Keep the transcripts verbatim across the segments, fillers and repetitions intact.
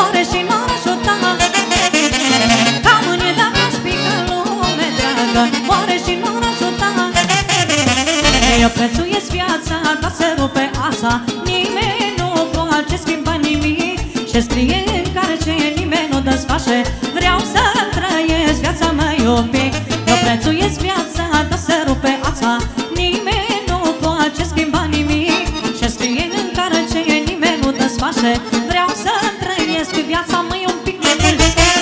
oare și n-ar ajuta ca mâine dacă aș pica lume dragă, oare și n-ar ajuta. Eu prețuiesc viața, dar se rupe ața, nimeni nu poate schimba nimic. Ce scrie în care ce nimeni nu desface, vreau să trăiesc viața mea iubit. Eu prețuiesc viața, dar se rupe ața, nimeni nu poate schimba nimic. Ce scrie în care ce nimeni nu desface, vreau să trăiesc viața mea un pic mai mult.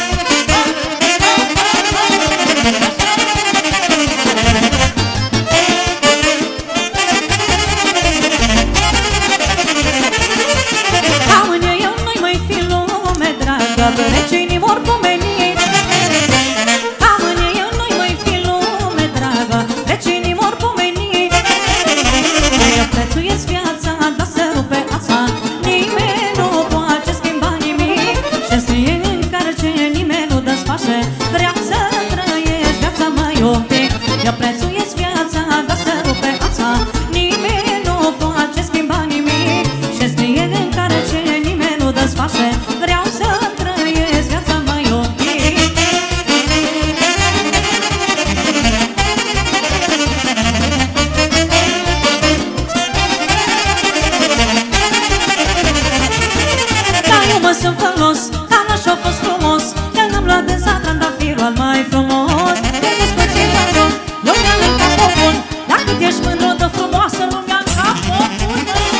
Vecinii mor pomenit, ca mâine eu nu-i mai fi lume dragă, vecinii mor pomenit. Eu prețuiesc viața, dar se rupe ața, nimeni nu poate schimba nimic. Ce scrie în care ce nimeni nu desface, vreau să trăiesc viața mai iubit. Eu prețuiesc viața, dar se rupe ața, nimeni nu poate schimba nimic. Ce scrie în care ce nimeni nu desface, vreau să sunt folos, ca n-aș-o fost frumos, că n-am luat de zatrandafirul al mai frumos. Te descurci în cadru, lumea în capul bun, dacă ești mândru de frumoasă, lumea în capul bun.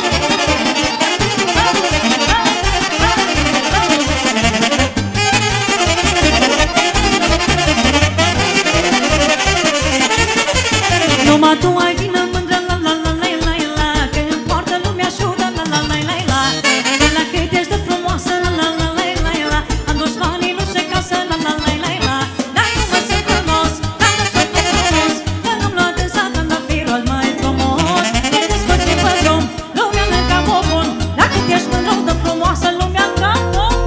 Numai tu ai vină mândră, la la la la la la, că îmi poartă lumea șură, la la la la la. De la cât ești de frumoasă, la la la la la la, am dușmanii nu se casă, la la la la la. Dar eu mă sunt frumos, dar n-aș-o fost frumos, că n-am luat de zatrandafirul al mai frumos. Te descurci pe drum, lumea în capul bun, dacă ești mândru de frumoasă, lumea în capul bun.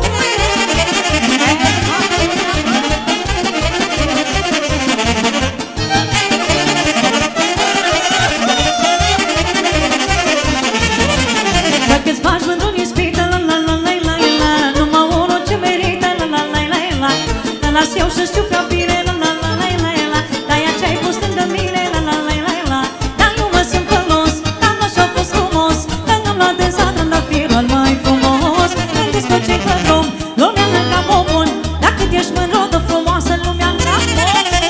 Dacă-ți bagi mândru în ispită, la la la la la la, numai unul ce merită, la la la la la. Te las eu să știu prea bine, la la la la la la, dar ea ce-ai pus lângă mine, la la la la la. Dar eu mă sunt folos, dar n-așa a fost frumos, că n-am luat de zatrandafirul al mai frumos. Când descurci pe drum, lumea în capul bun, dacă ești mândru de frumoasă, lumea în capul bun.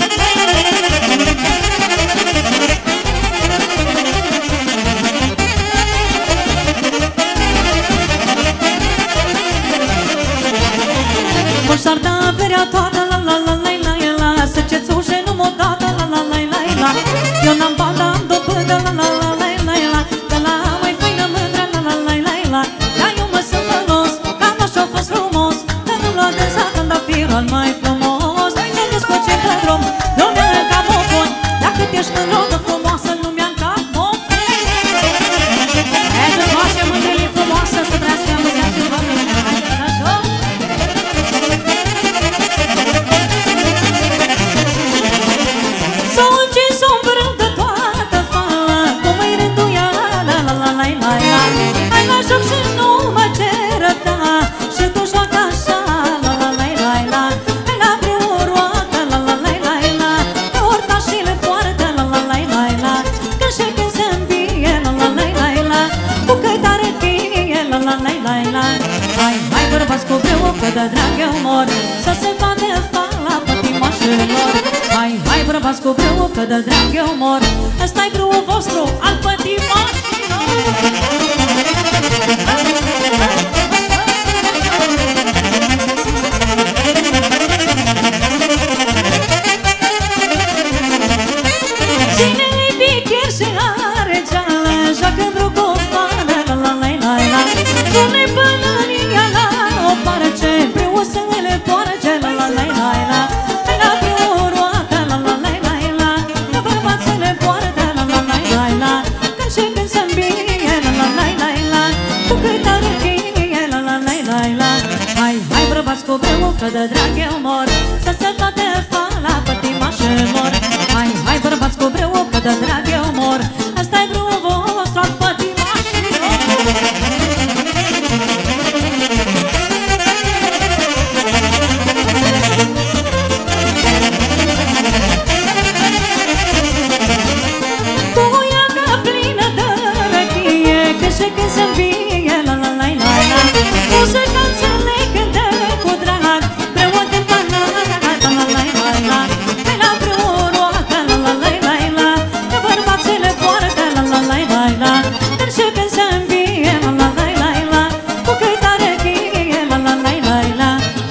M-aș da averea toată, la la la la la la, să ce-ți ușe nu m-o dată, la la la la la. Eu n-am bani, dar am dobândă, la la la la la la, de la mai faină mândră, la la la la la. Dar eu mă sunt folos, că n-așa a fost frumos, că n-am luat de zatrandafirul al mai frumos. Te descurci pe drum, lumea în capul bun, dacă ești mândru de frumoasă, lumea în capul bun. E de toate mândrile frumoasă, să trească mâzea și vămine, hai de la joc. S-o încins sombrând de toată fala, cum îi rânduia, la la la la la la. Hai la joc și nu mă cerăta, și tu joacă așa, la la la la la. Hai la vreo roată, la la la la la, că ortașile poartă, la la la la la. Când și când se îmbie, la la la la la, cu câtare fie, la la la la la. Hai, hai bărbați cu breu, că de drag eu mor, să se bate fala pătimașilor. Hai, hai bărbați cu breu, că de drag eu mor, ăsta-i brâul vostru al pătimașilor. Cine-i bicher și are geală, joacă-n brâu cu fană, la la la la la. Pune până în ea la o parce, brâul să le poarce, la la la la la. Hai la brâu roată, la la la la la, că bărbațele poartă, la la la la la. Când și când se îmbie, la la la la la, cu câtare fie, la la la la la. Hai, hai bărbați cu brâu, că de drag eu mor, să se toate fala pătimașilor. Hai, hai bărbați cu brâu, că de drag eu mor, ăsta-i brâul vostru al pătimașilor.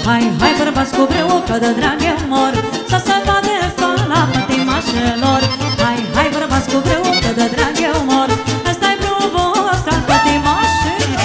Hai, hai bărbați cu breu, că de drag eu mor, să se vadă fala pătimașelor. Hai, hai bărbați cu breu, că de drag eu mor, ăsta-i breul vostru al pătimașelor.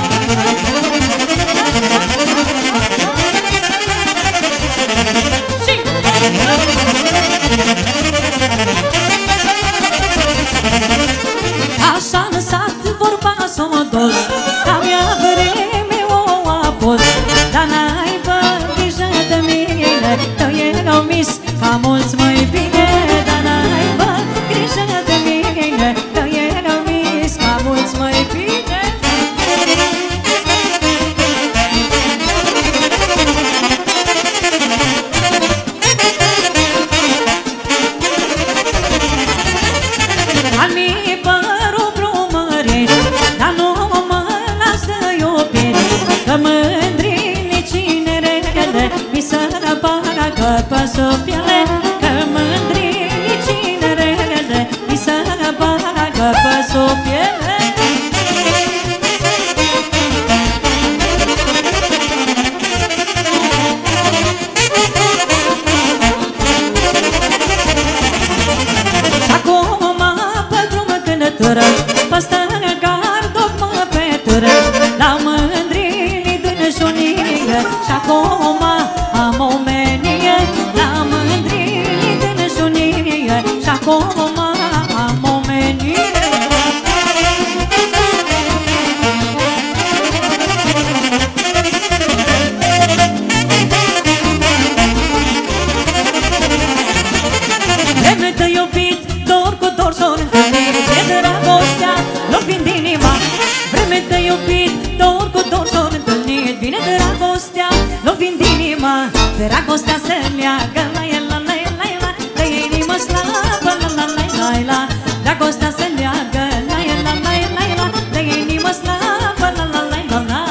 Așa lăsat vorba s-o mă dos, ca mea vreme o apos. Dar n-aibă grijă de mine, că erau mis ca mulți mai bine. Dar n-aibă grijă de mine, că erau mis ca mulți mai bine. Al mi părul brumărit, dar nu mă las de iubire, că mândrile cinerele mi se bagă pe sub piele. Că mândrile cinerele mi se bagă pe sub piele. Păstă în gard, dogmă pe tură, la mândrini din șunie. Și acum am omenie, la mândrini din șunie. Și acum am omenie. Vreme de iubit, dor cu dor s-o întâlnit, e dragostea lovind inima. Vreme de iubit, dor cu dor s-o întâlnit, vine dragostea lovind inima. Dragostea se leagă la el, la la la la, de inimă slabă, la la la la la. Dragostea se leagă la el, la la la la, de inimă slabă, la la la la la.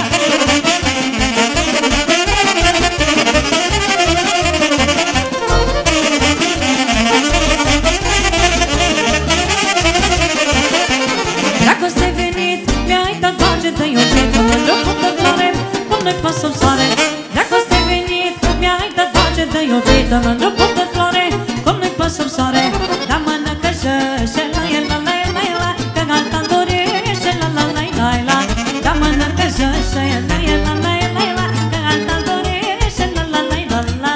Dragoste venit, mi-ai dat pace de iubit, că mândru cum de floare, cum de pe sub soare. Dragoste venit, mi-ai dat pace de iubit, că mândru cum de floare, cum de pe sub soare. Dar mănâncă și la el, la la la la, că alta-n dorește, la la la la la. Dar mănâncă și la el, la la la la, că alta-n dorește, la la la la la.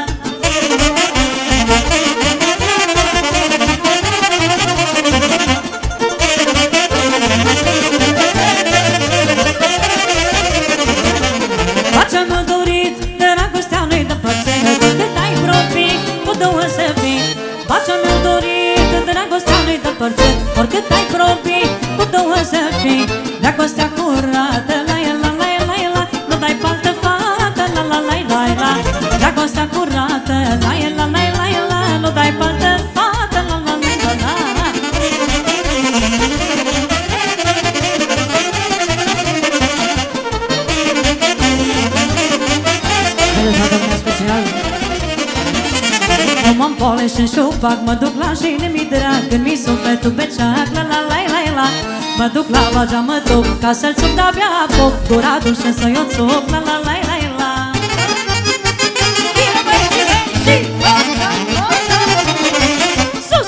Ce-am dorit, dragostea nu-i de părțene, cât ai proprii, cu două să fii. Ba ce-am dorit, dragostea nu-i de părțene, oricât ai proprii, cu două să fii. Dragostea curată, la el, la la la la, nu dai paltă fată, la la la la la. Dragostea curată, la el, la la la la, nu dai paltă fată, la la la la la. Nu mă împoleș în șupac, mă duc la jine mi drag, când mi sufletul beceac, la la la la la. Mă duc la bagea, mă duc, ca să-l țuc de-abia foc, gura dușă să-i o țuc, la la la la la. Sus!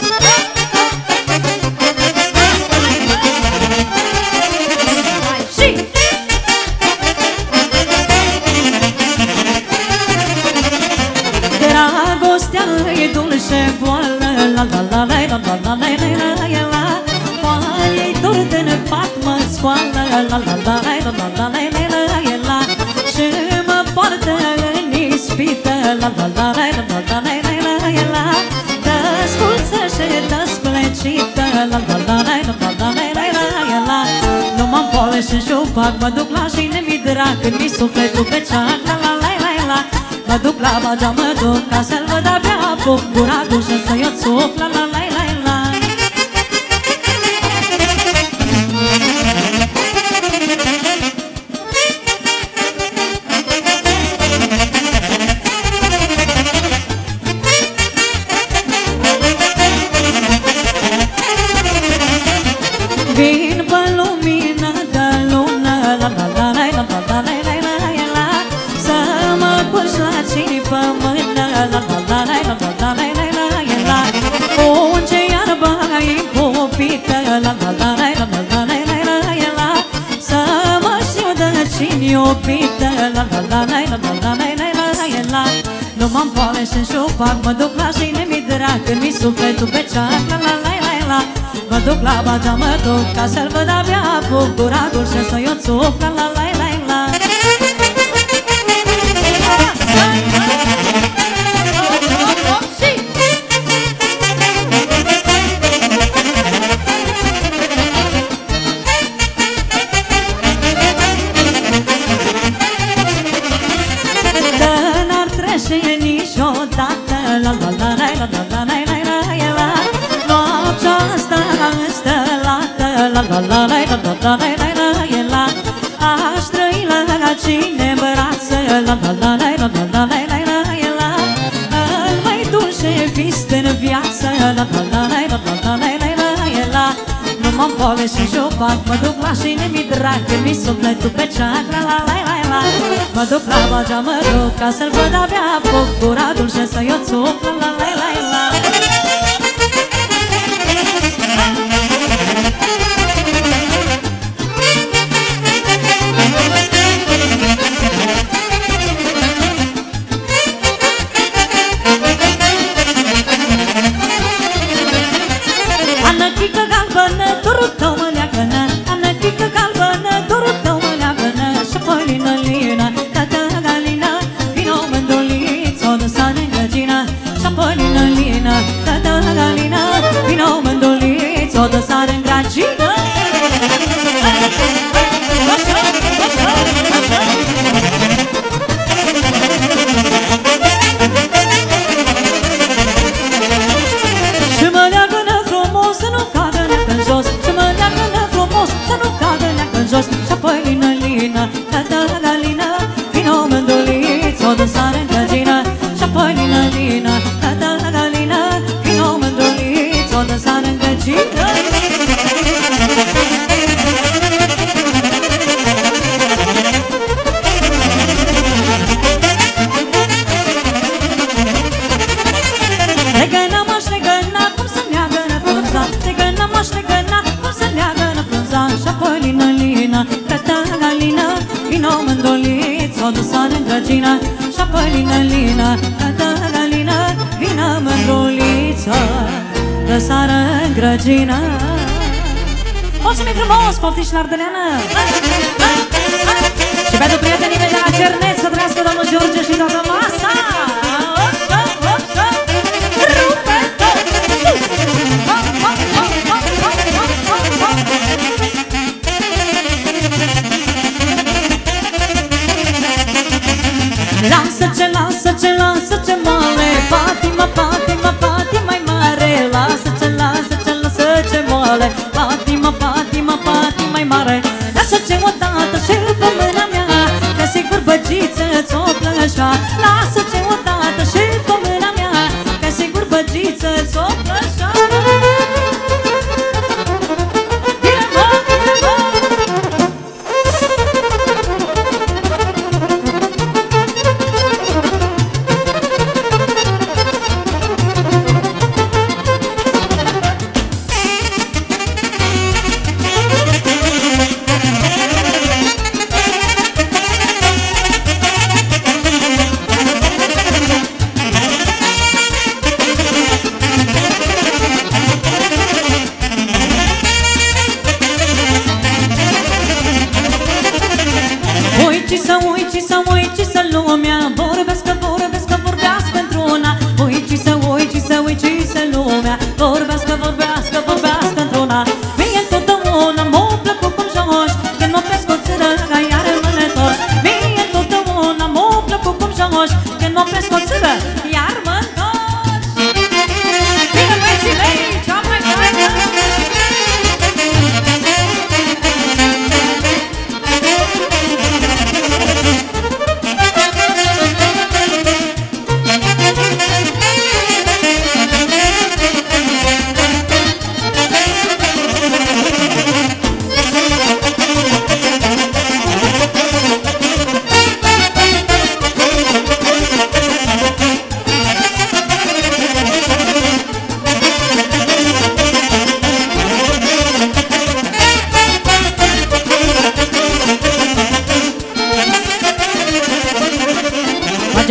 Dragostea e dulce boală, la la la la la la la la la la la. Oare-i dor de-n pat mă scoală, la la la la la la la la la la. Și mă poartă în ispită, la la la la la la la la la la. Dă-sculță și dă-splecită, la la la la la la la la la. Nu mă împoleș în șupac, mă duc la jine mi drag, când mi sufletul beceac, la la la la la. Mă duc la bagea, mă duc, ca să-l văd abia foc, gura dușă să-i o țuc, la la la la la. Vin pe lumină de lună, la la la la la la la la la la. Să mă puși la iubită, la la la la la la la la la la la. Nu m-am poale și-n șupac, mă duc la șine mi drag, când mi sufletul pe ceac, la la la la la. Mă duc la Bagea, mă duc, ca să-l văd abia apuc, gura dulce să i-o țuc, la la la la la. La la la la la la la la la la la. Noaptea asta înstelată, la la la la la la la la la la la. Aș trăi la cine brață, la la la la la la la la la la la. Îl mai dulce vist în viață, la la la la la la la la la la la. Nu m-am poale și șopac, mă duc la cine mi drag, când mi sufletul pe ceac, la la la la la. Mă duc la Bagea, mă duc, ca să-l văd abia apuc, gura dulce să i-o țuc, la la la la la. Anăchică galbenă, dorul tău mă leagănă, anăchică galbenă, dorul tău mă leagănă. Și apoi lină, lină, tată galină, vino mândoliță, o dăsare în găgină. Și apoi lină, lină, tată galină, vino mândoliță, o dăsare în găgină. Așa, așa, așa. Și mă leagănă frumos, să nu cadă neacă-n jos. Și mă leagănă frumos, să nu cadă neacă-n jos. Și apoi lină, lină, tată galină, vino mândoliță, o dăsare în găgină. Și apoi lină, lină, tată galină, vino mândoliță, o dăsare în găgină. Legăna m-aș legăna, cum să leagănă frunza. Legăna m-aș legăna, cum să leagănă frunza. Și apoi lină, lină, tată galină, vino mândoliță, o dăsare în găgină. Și apoi lină, lină, tată galină, vino mândoliță, dăsare în grăgină. Mulțumim frumos, poftiți la ardeleană. Și pentru prietenii mei de la Cerneț, să trăiască domnul George și toată masa. Lasă-ce, lasă-ce, lasă-ce moale, patima, patima, patima-i mare. Lasă-ce, lasă-ce, lasă-ce moale, patima, patima, patima-i mare. Lasă-ce odată și pe mâna mea, că sigur băgiță ți-o plășa. Lasă-ce odată și pe mâna mea, că sigur băgiță ți-o plășa. Vorbească, vorbească, vorbească într-una. Mie întotdeauna m-a plăcut cum joci, când mă presc o țără, iar mă întorci. Mie întotdeauna m-a plăcut cum joci, când mă presc o țără, iar mă întorci. Bine, băieții mei, cea mai faină.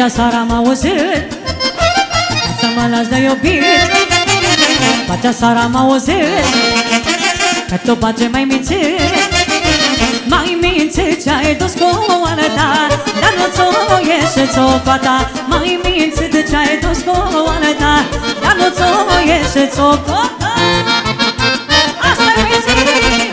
seara am auzit să mă las de iubit. Acea seara am auzit că tu pace mai mințit. Mai mințit ce-ai dus cu alta, dar nu ți-o ieșe-ți o fata. Mai mințit ce-ai dus cu alta, dar nu ți-o ieșe-ți o fata. Asta-i mințit!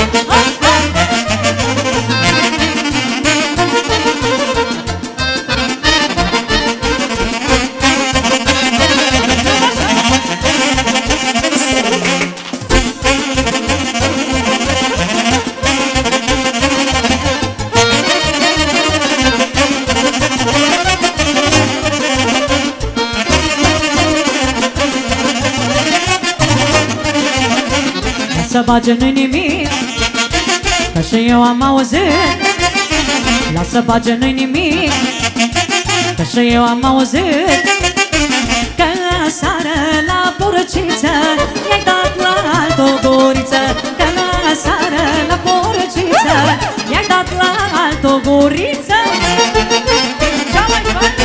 Să bage nu-i nimic, că și eu am auzit. Lasă bage nu-i nimic, că și eu am auzit că seară la porciță i-ai dat la altă guriță. Că la seară la porciță i-ai dat la altă guriță. Cea mai faină!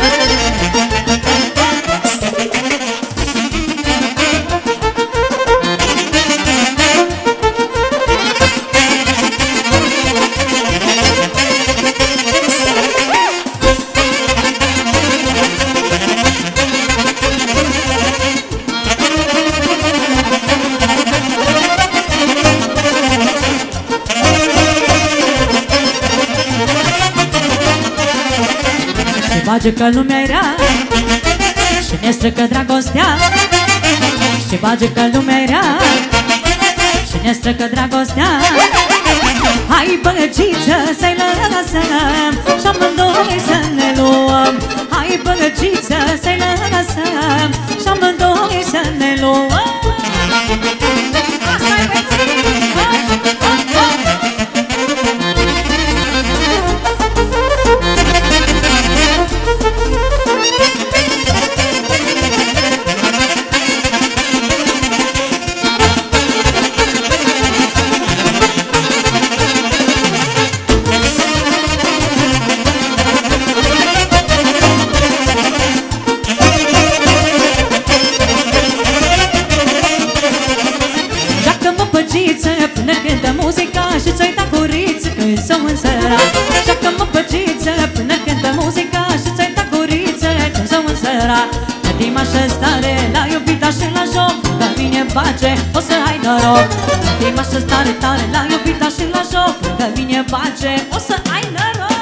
Bage că lumea-i rea și ne strică dragostea. Și bage că lumea-i rea și ne strică dragostea. Hai băgăciță să-i lăsăm și amândoi să ne luăm. Hai băgăciță să-i lăsăm și amândoi să ne luăm. Asta-i vețin! Până cântă muzica și ți-o-i da curiță când s-o însăra. Joacă-mă păciță până cântă muzica și ți-o-i da curiță când s-o însăra. Intima și stare la iubita și la joc, că vine bage, o să ai noroc. Intima și stare tare la iubita și la joc, că vine bage, o să ai noroc.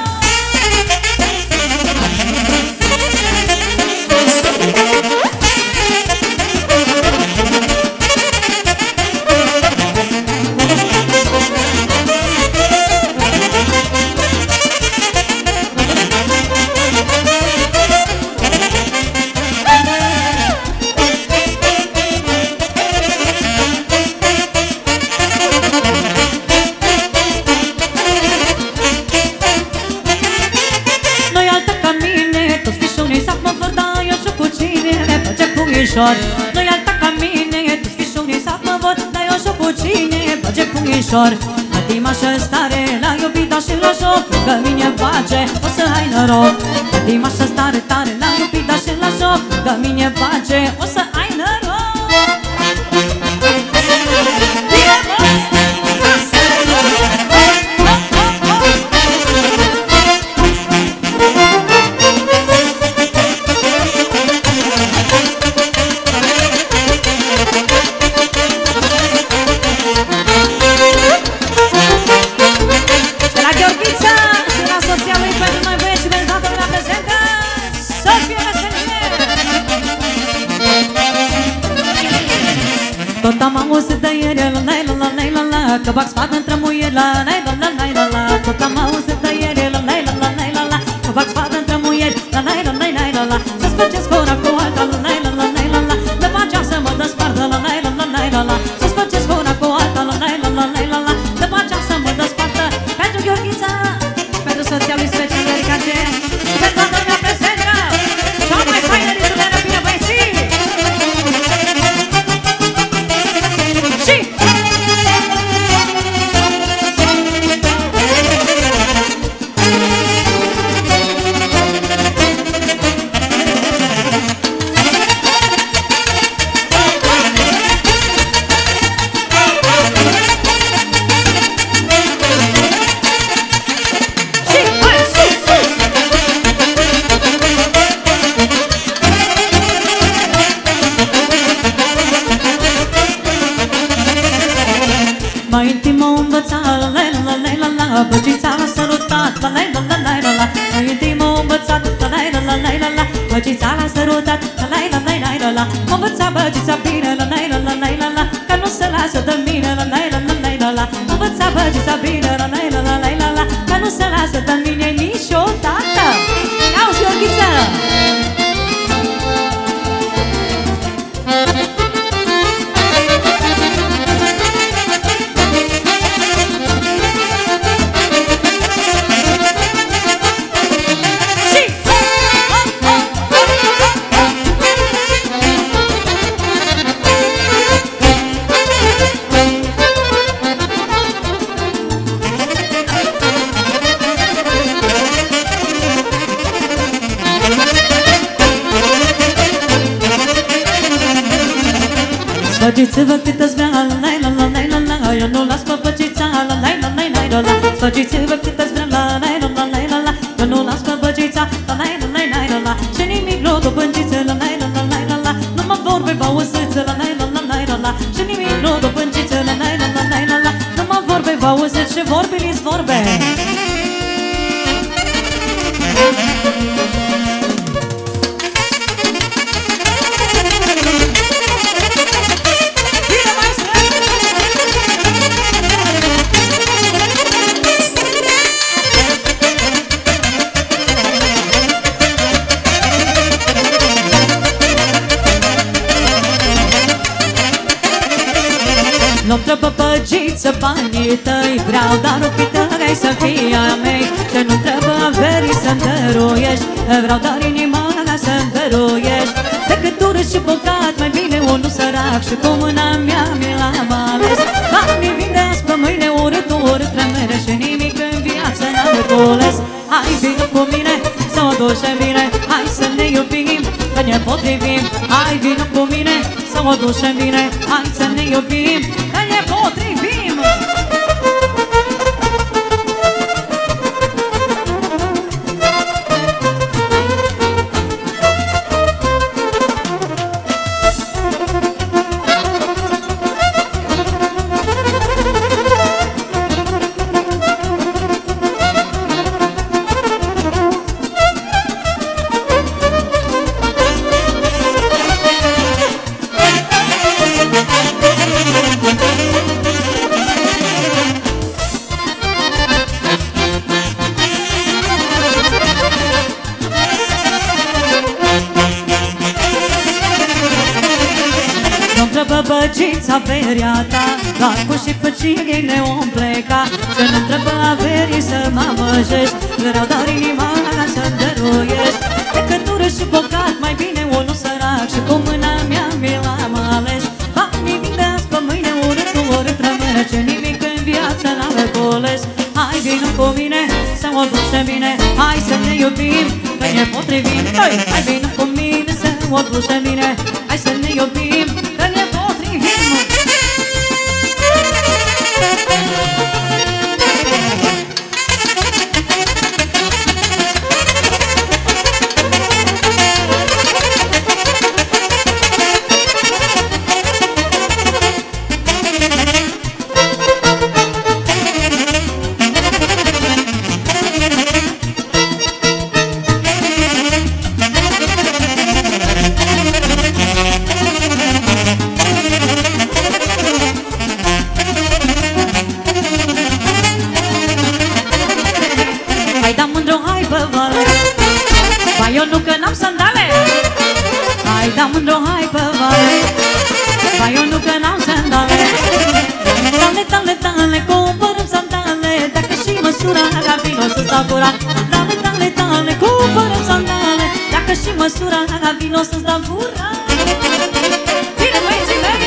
Nu-i alta ca mine, tu-ți fișunii să mă văd, dar eu și-o cu cine bage puișor. Intima și stare la iubita și la joc, că mine bage, o să ai noroc. Intima și stare tare la iubita și la joc, că mine bage, o să ai noroc. Tot am auzit de ieri, la la la la la la, că bag sfat între muieri, la la la la la la. Tot am auzit de ieri, la la la la la la, că bag sfat între muieri, la la la la la la. Să-ți faceți cora cu alta, la la la la la la, de pacea să mă despartă, la la la la la la. Să-ți faceți cora cu alta, la la la la la, de pacea să mă despartă. Pentru Gheorghița, pentru soția lui special dedicație și pentru toată lumea prezentă, cea mai faină din lumea, bine băieții! băgița l-a sărutat, la la la la la la. Mai întâi m-a învățat, la la la la la la la. Băgița l-a sărutat, la la la la la la la. M-a învățat băgița bine, la la la la la la la. Că nu se lasă de mine, la la la la la la la. M-a învățat băgița bine, la la la la la la la. Că nu se lasă de mine niciodată. Auzi, Gheorghiță! Sfăgiți-vă cât-ți vrea, la la la la la la la. Eu nu las pe băgița, la la la la la la la. Sfăgiți-vă cât-ți vrea, la la la la la la la. Eu nu las pe băgița, la la la la la la la. Și nimic nu dă băgiță, la la la la la la la. Nu mă vorbe bauzâță, la la la la la la la. Și nimic nu dă băgiță, la la la la la la la. Nu mă vorbe bauzâță și vorbe-li-ți vorbe. Nu-mi trebuie băgiță banii tăi, vreau dar rupită vrei să fii a mei. Și nu-mi trebuie averii să-mi dăruiești, vreau dar inima mea să-mi dăruiești. Decât urât și bogat, mai bine unul sărac și cu mâna mea mi l-am ales. Banii vin de azi pe mâine, urât, urât rămâne și nimic în viață n-am cules. Hai vină cu mine, să o ducem bine, hai să ne iubim, că ne potrivim. Hai vină cu mine, să o ducem bine, hai să ne iubim, că ne potrivim. Băgița averia ta, doar cu și pe cine om pleca. Și nu-mi trebuie averii să mă amăjești, vreau doar inima mea să-mi dăruiești. Decât urât și bogat, mai bine unul sărac și cu mâna mea mi l-am ales. Banii vin de azi pe mâine, urât, urât rămâne și nimic în viață n-am cules. Hai vină cu mine, să o ducem bine, hai să ne iubim, că ne potrivim. Hai vină cu mine, să o ducem bine, hai să ne iubim, că ne potrivim. Eu nu că n-am sandale. Hai da mândru, hai pe vale. Hai eu nu că n-am sandale. Tale, tale, tale, cumpărăm sandale. Dacă și măsura la vino să-ți dau gura. Tale, tale, tale, cumpărăm sandale. Dacă și măsura la vino să-ți dau gura. Bine, băieții mei!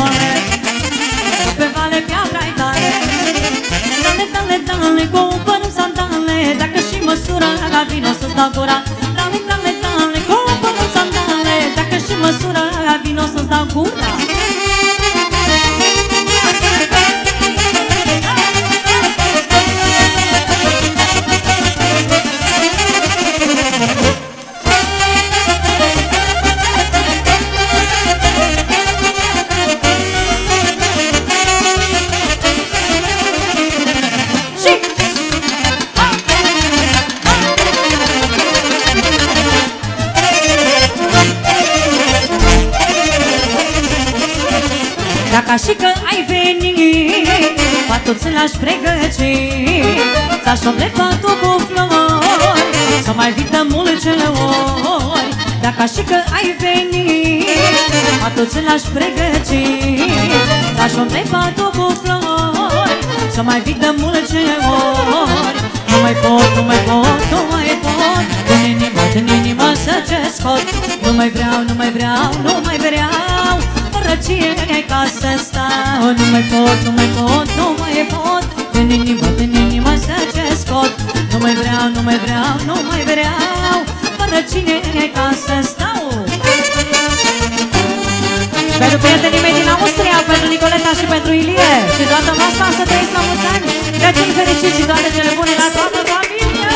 moale, pe vale piatra-i tare. Dale, dale, dale, cumpăr-mi sandale, dacă și măsura la vino să-ți dau gura. Dale, dale, dale, cumpăr-mi sandale, dacă și măsura la vino să-ți dau gura. Dacă și că ai venit, patul ți l-aș pregăti, ți-aș omple patul cu flori, să mai vită multe ori. Dacă și că ai venit, patul ți l-aș pregăti, ți-aș omple patul cu flori, să mai vită multe ori. Nu mai pot, nu mai pot, nu mai pot, din inima, din inima să ce scot. Nu mai vreau, nu mai vreau, nu mai vreau, fără ție ca să stau. Nu mai pot, nu mai pot, nu mai pot, din inima, din inima să ce scot. Nu mai vreau, nu mai vreau, nu mai vreau, fără cine ca să stau. Și pentru prietenii mei din Austria, pentru Nicoleta și pentru Ilie și toată masa, să trăiți la mulți ani, Crăciun fericit și toate cele bune la toată familia.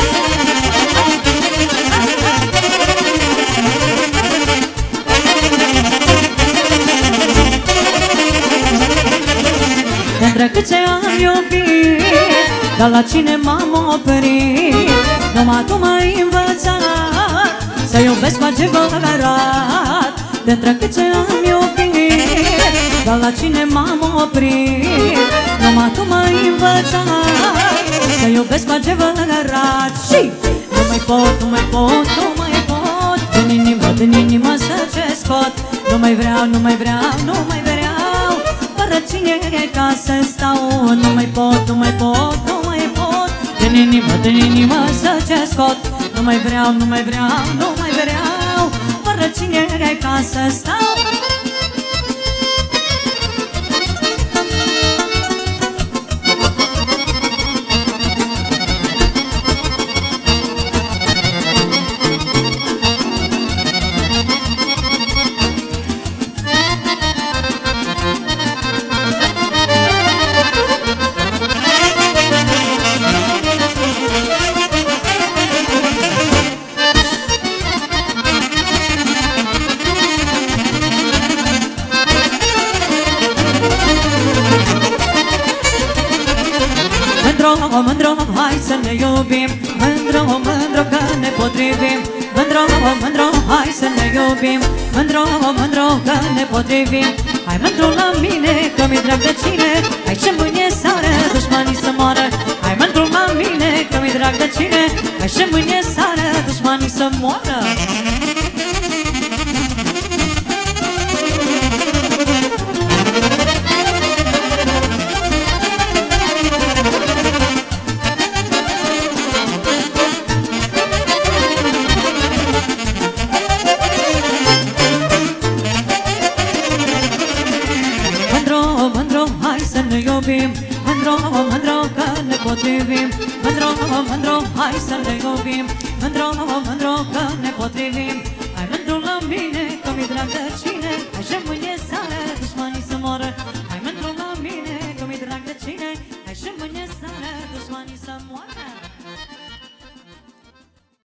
Pentru cât ce am iubit, dar la cine m-am oprit, numai tu m-ai învățat să iubesc cu adevărat. Pentru cât ce am iubit, dar la cine m-am oprit, numai tu m-ai învățat să iubesc cu adevărat. Și nu mai pot, nu mai pot, nu mai pot, din inima, din inima să ce scot. Nu mai vreau, nu mai vreau, nu mai vreau, fără cine ca să stau. Nu mai pot, nu mai pot, nu mai pot, din inima, din inima să ce scot. Nu mai vreau, nu mai vreau, nu mai vreau, fără cine ca să stau. Mândro, mândro, hai să ne iubim, mândro, mândro, că ne potrivim. Mândro, mândro, hai să ne iubim, mândro, mândro, că ne potrivim. Hai mândro la mine, că mi-e drag de cine, hai și mâine seară dușmanii să moară. Hai mândro la mine, că mi-e drag de cine, hai și mâine seară dușmanii să moară. Mândro, mândro, că ne potrivim. Mândro, mândro, hai să ne iubim. Mândro, mândro, că ne potrivim. Hai mândru la mine, că mi-e drag de cine, hai și mâine să